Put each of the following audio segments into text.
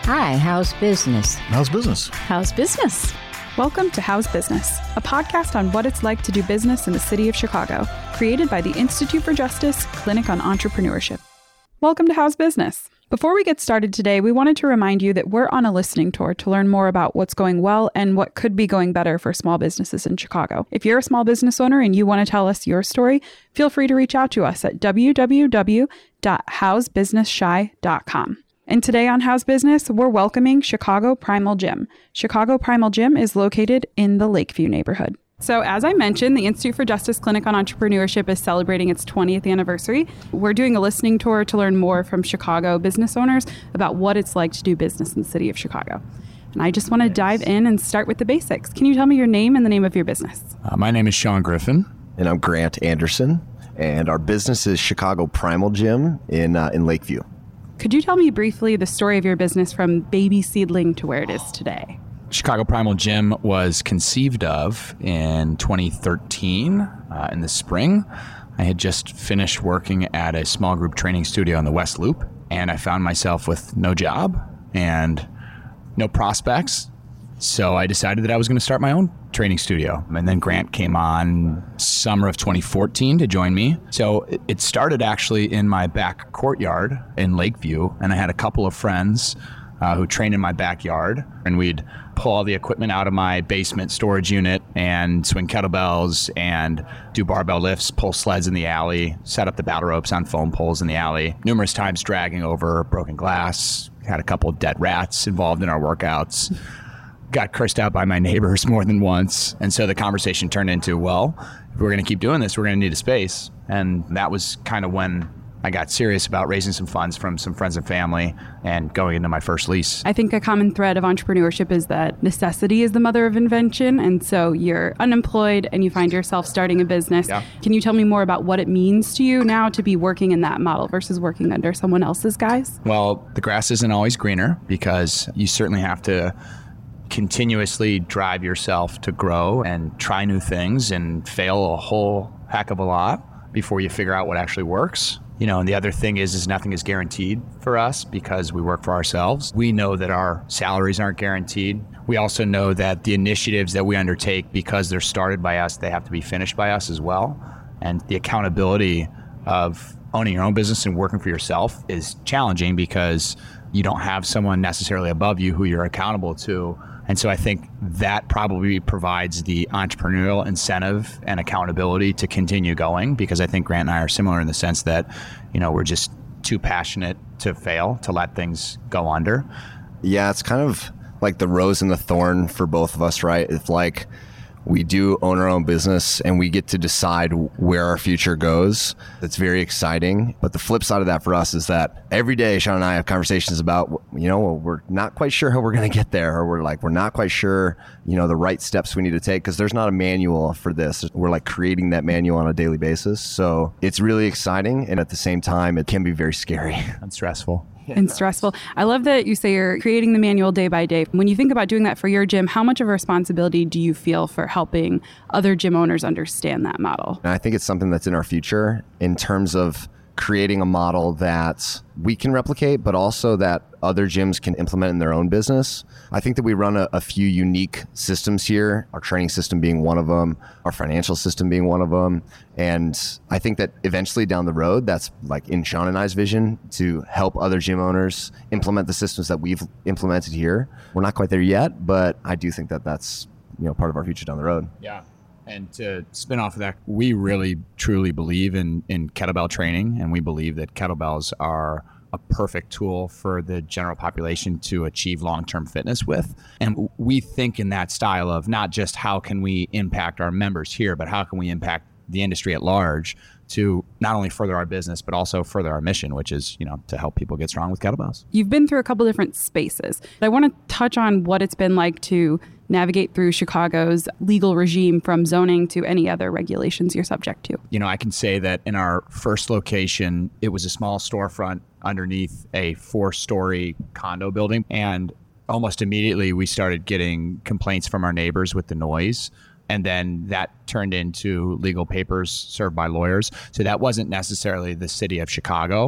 Hi, how's business? How's business? How's business? Welcome to How's Business, a podcast on what it's like to do business in the city of Chicago, created by the Institute for Justice Clinic on Entrepreneurship. Welcome to How's Business. Before we get started today, we wanted to remind you that we're on a listening tour to learn more about what's going well and what could be going better for small businesses in Chicago. If you're a small business owner and you want to tell us your story, feel free to reach out to us at www.howsbusinessshy.com. And today on How's Business, we're welcoming Chicago Primal Gym. Chicago Primal Gym is located in the Lakeview neighborhood. So as I mentioned, the Institute for Justice Clinic on Entrepreneurship is celebrating its 20th anniversary. We're doing a listening tour to learn more from Chicago business owners about what it's like to do business in the city of Chicago. And I just want to dive in and start with the basics. Can you tell me your name and the name of your business? My name is Sean Griffin. And I'm Grant Anderson. And our business is Chicago Primal Gym in Lakeview. Could you tell me briefly the story of your business from baby seedling to where it is today? Chicago Primal Gym was conceived of in 2013 in the spring. I had just finished working at a small group training studio on the West Loop, and I found myself with no job and no prospects. So I decided that I was going to start my own training studio. And then Grant came on summer of 2014 to join me. So it started actually in my back courtyard in Lakeview. And I had a couple of friends who trained in my backyard. And we'd pull all the equipment out of my basement storage unit and swing kettlebells and do barbell lifts, pull sleds in the alley, set up the battle ropes on foam poles in the alley, numerous times dragging over broken glass. Had a couple of dead rats involved in our workouts. Got cursed out by my neighbors more than once. And so the conversation turned into, well, if we're going to keep doing this, we're going to need a space. And that was kind of when I got serious about raising some funds from some friends and family and going into my first lease. I think a common thread of entrepreneurship is that necessity is the mother of invention. And so you're unemployed and you find yourself starting a business. Yeah. Can you tell me more about what it means to you now to be working in that model versus working under someone else's guise? Well, the grass isn't always greener because you certainly have to continuously drive yourself to grow and try new things and fail a whole heck of a lot before you figure out what actually works. You know, and the other thing is nothing is guaranteed for us because we work for ourselves. We know that our salaries aren't guaranteed. We also know that the initiatives that we undertake, because they're started by us, they have to be finished by us as well. And the accountability of owning your own business and working for yourself is challenging because you don't have someone necessarily above you who you're accountable to. And so I think that probably provides the entrepreneurial incentive and accountability to continue going, because I think Grant and I are similar in the sense that, you know, we're just too passionate to fail, to let things go under. Yeah, it's kind of like the rose and the thorn for both of us, right? It's like we do own our own business and we get to decide where our future goes. It's very exciting. But the flip side of that for us is that every day Sean and I have conversations about, you know, we're not quite sure how we're going to get there. Or we're not quite sure, you know, the right steps we need to take because there's not a manual for this. We're like creating that manual on a daily basis. So it's really exciting. And at the same time, it can be very scary and stressful. And stressful. I love that you say you're creating the manual day by day. When you think about doing that for your gym, how much of a responsibility do you feel for helping other gym owners understand that model? And I think it's something that's in our future in terms of creating a model that we can replicate, but also that other gyms can implement in their own business. I think that we run a few unique systems here, our training system being one of them, our financial system being one of them. And I think that eventually down the road, that's like in Sean and I's vision to help other gym owners implement the systems that we've implemented here. We're not quite there yet, but I do think that that's, you know, part of our future down the road. Yeah. And to spin off of that, we really, truly believe in kettlebell training, and we believe that kettlebells are a perfect tool for the general population to achieve long-term fitness with. And we think in that style of not just how can we impact our members here, but how can we impact the industry at large to not only further our business, but also further our mission, which is, you know, to help people get strong with kettlebells. You've been through a couple different spaces. I want to touch on what it's been like to navigate through Chicago's legal regime from zoning to any other regulations you're subject to. You know, I can say that in our first location, it was a small storefront underneath a 4-story condo building. And almost immediately we started getting complaints from our neighbors with the noise. And then that turned into legal papers served by lawyers. So that wasn't necessarily the city of Chicago,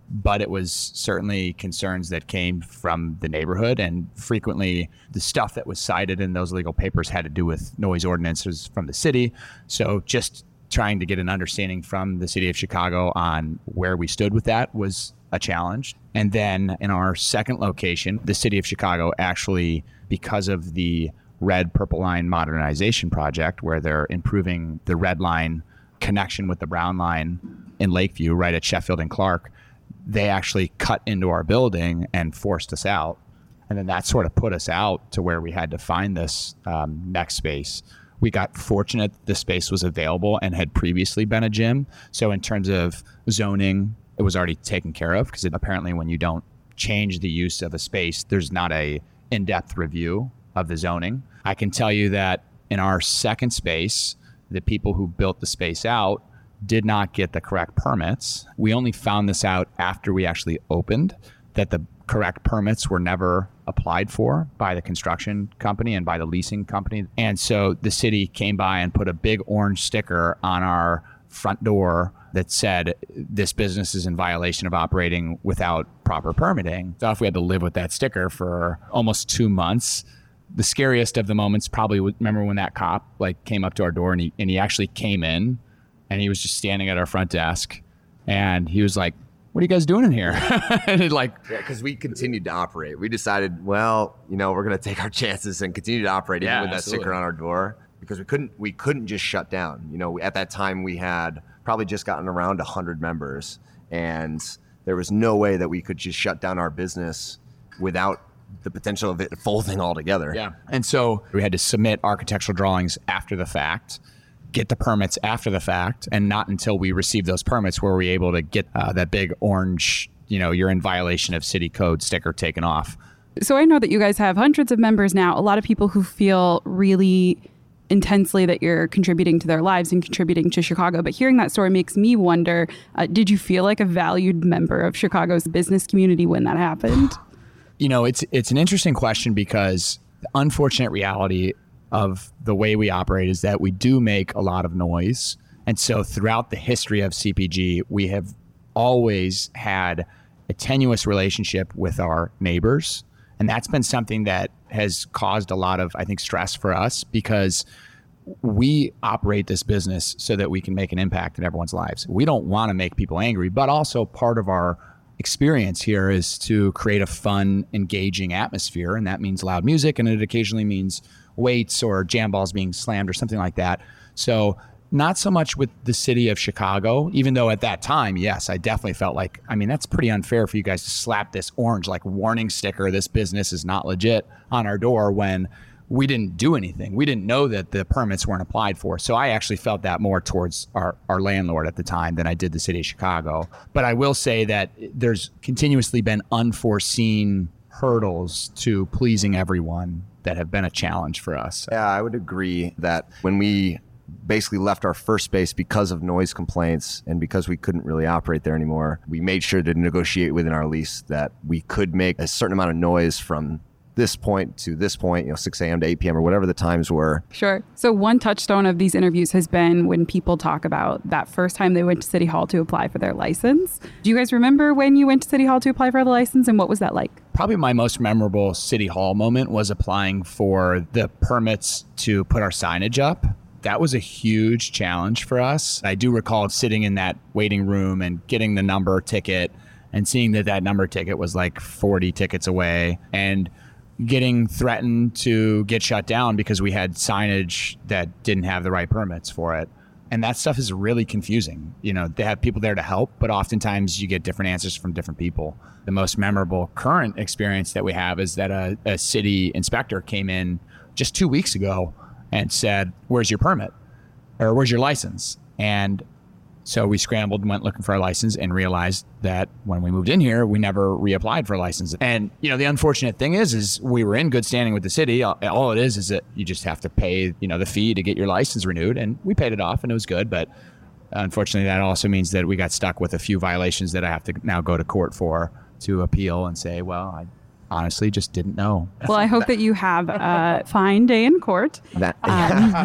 but it was certainly concerns that came from the neighborhood, and frequently the stuff that was cited in those legal papers had to do with noise ordinances from the city. So just trying to get an understanding from the city of Chicago on where we stood with that was a challenge. And then in our second location, the city of Chicago actually, because of the Red Purple Line modernization project, where they're improving the Red Line connection with the Brown Line in Lakeview, right at Sheffield and Clark, they actually cut into our building and forced us out. And then that sort of put us out to where we had to find this next space. We got fortunate the space was available and had previously been a gym. So in terms of zoning, it was already taken care of, because apparently when you don't change the use of a space, there's not a in-depth review of the zoning. I can tell you that in our second space, the people who built the space out did not get the correct permits. We only found this out after we actually opened, that the correct permits were never applied for by the construction company and by the leasing company. And so the city came by and put a big orange sticker on our front door that said, this business is in violation of operating without proper permitting. So if we had to live with that sticker for almost 2 months. The scariest of the moments probably, remember when that cop came up to our door, and he actually came in, and he was just standing at our front desk, and he was like, "What are you guys doing in here?" And because we continued to operate. We decided, we're going to take our chances and continue to operate even with that sticker on our door, because we couldn't just shut down. At that time we had probably just gotten around 100 members, and there was no way that we could just shut down our business without the potential of it folding altogether. Yeah. And so we had to submit architectural drawings after the fact, get the permits after the fact, and not until we received those permits were we able to get that big orange, you're in violation of city code sticker taken off. So I know that you guys have hundreds of members now, a lot of people who feel really intensely that you're contributing to their lives and contributing to Chicago. But hearing that story makes me wonder, did you feel like a valued member of Chicago's business community when that happened? It's an interesting question, because the unfortunate reality of the way we operate is that we do make a lot of noise. And so throughout the history of CPG, we have always had a tenuous relationship with our neighbors. And that's been something that has caused a lot of, I think, stress for us, because we operate this business so that we can make an impact in everyone's lives. We don't want to make people angry, but also part of our experience here is to create a fun, engaging atmosphere. And that means loud music, and it occasionally means weights or jam balls being slammed or something like that. So not so much with the city of Chicago, even though at that time, yes, I definitely felt like, that's pretty unfair for you guys to slap this orange warning sticker, this business is not legit, on our door when we didn't do anything. We didn't know that the permits weren't applied for. So I actually felt that more towards our landlord at the time than I did the city of Chicago. But I will say that there's continuously been unforeseen hurdles to pleasing everyone that have been a challenge for us. Yeah, I would agree that when we basically left our first space because of noise complaints and because we couldn't really operate there anymore, we made sure to negotiate within our lease that we could make a certain amount of noise from this point to this point, 6 a.m. to 8 p.m. or whatever the times were. Sure. So one touchstone of these interviews has been when people talk about that first time they went to City Hall to apply for their license. Do you guys remember when you went to City Hall to apply for the license, and what was that like? Probably my most memorable City Hall moment was applying for the permits to put our signage up. That was a huge challenge for us. I do recall sitting in that waiting room and getting the number ticket and seeing that number ticket was 40 tickets away, and getting threatened to get shut down because we had signage that didn't have the right permits for it. And that stuff is really confusing. They have people there to help, but oftentimes you get different answers from different people. The most memorable current experience that we have is that a city inspector came in just 2 weeks ago and said, "Where's your permit?" Or "Where's your license?" And so we scrambled and went looking for our license and realized that when we moved in here, we never reapplied for a license. And, the unfortunate thing is we were in good standing with the city. All it is that you just have to pay, the fee to get your license renewed. And we paid it off and it was good. But unfortunately, that also means that we got stuck with a few violations that I have to now go to court for to appeal and say, well, I honestly just didn't know. Well, I hope that you have a fine day in court.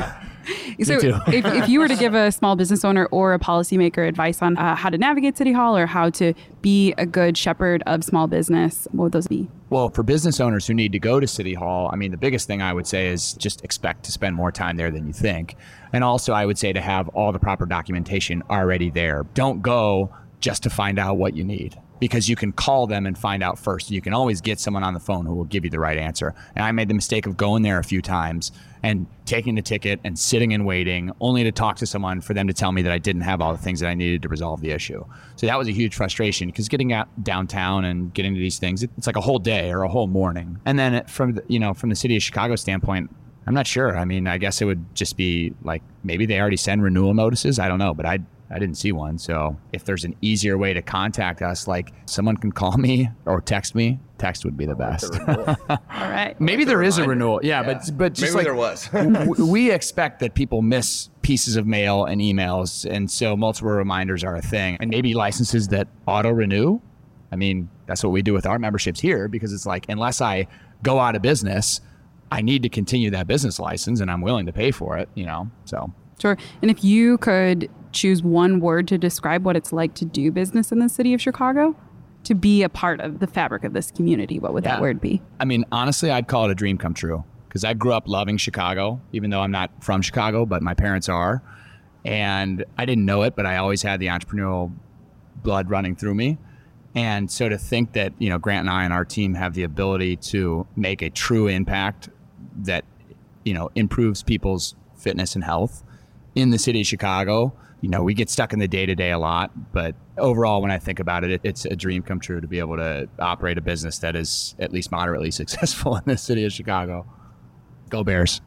So too. if you were to give a small business owner or a policymaker advice on how to navigate City Hall or how to be a good shepherd of small business, what would those be? Well, for business owners who need to go to City Hall, I mean, the biggest thing I would say is just expect to spend more time there than you think. And also, I would say to have all the proper documentation already there. Don't go just to find out what you need, because you can call them and find out first. You can always get someone on the phone who will give you the right answer. And I made the mistake of going there a few times and taking the ticket and sitting and waiting only to talk to someone for them to tell me that I didn't have all the things that I needed to resolve the issue. So that was a huge frustration, because getting out downtown and getting to these things, it's like a whole day or a whole morning. And then from the city of Chicago standpoint, I'm not sure. I mean, I guess it would just be like, maybe they already send renewal notices. I don't know, but I didn't see one. So if there's an easier way to contact us, like someone can call me or text me, text would be the best. All right. Maybe there is a renewal. Yeah. But just Maybe like there was. we expect that people miss pieces of mail and emails. And so multiple reminders are a thing. And maybe licenses that auto renew. I mean, that's what we do with our memberships here, because it's like, unless I go out of business, I need to continue that business license and I'm willing to pay for it, so. Sure. And if you could choose one word to describe what it's like to do business in the city of Chicago, to be a part of the fabric of this community, what would that word be? I mean, honestly, I'd call it a dream come true, because I grew up loving Chicago, even though I'm not from Chicago, but my parents are. And I didn't know it, but I always had the entrepreneurial blood running through me. And so to think that, Grant and I and our team have the ability to make a true impact that, improves people's fitness and health in the city of Chicago. We get stuck in the day-to-day a lot, but overall, when I think about it, it's a dream come true to be able to operate a business that is at least moderately successful in the city of Chicago. Go Bears.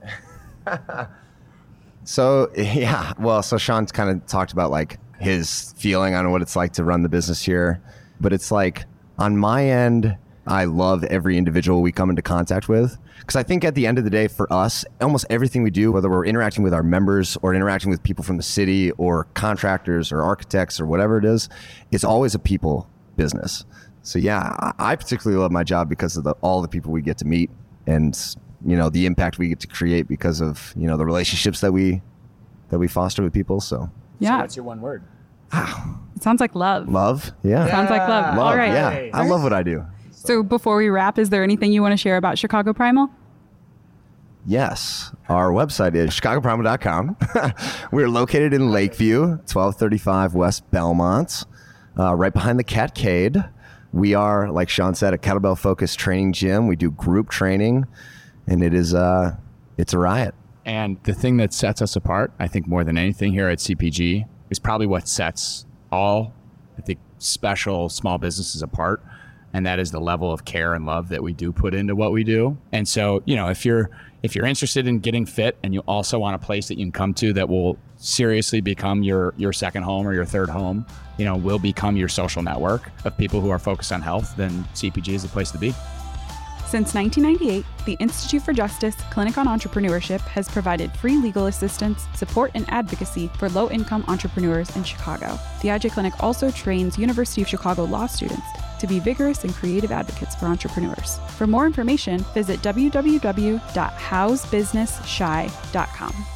So Sean's kind of talked about like his feeling on what it's like to run the business here, but it's like, on my end, I love every individual we come into contact with, because I think at the end of the day, for us, almost everything we do, whether we're interacting with our members or interacting with people from the city or contractors or architects or whatever it is, it's always a people business. So yeah, I particularly love my job because of all the people we get to meet and, the impact we get to create because of, the relationships that we foster with people. So yeah. So what's your one word? It sounds like love. Love. Yeah. Sounds like love. All right. Yeah. I love what I do. So before we wrap, is there anything you want to share about Chicago Primal? Yes. Our website is chicagoprimal.com. We're located in Lakeview, 1235 West Belmont, right behind the Catcade. We are, like Sean said, a kettlebell-focused training gym. We do group training, and it's a riot. And the thing that sets us apart, I think more than anything here at CPG, is probably what sets all, I think, special small businesses apart. And that is the level of care and love that we do put into what we do. And so, if you're interested in getting fit and you also want a place that you can come to that will seriously become your second home or your third home, will become your social network of people who are focused on health, then CPG is the place to be. Since 1998, the Institute for Justice Clinic on Entrepreneurship has provided free legal assistance, support, and advocacy for low-income entrepreneurs in Chicago. The IJ Clinic also trains University of Chicago law students to be vigorous and creative advocates for entrepreneurs. For more information, visit www.howsbusinessshy.com.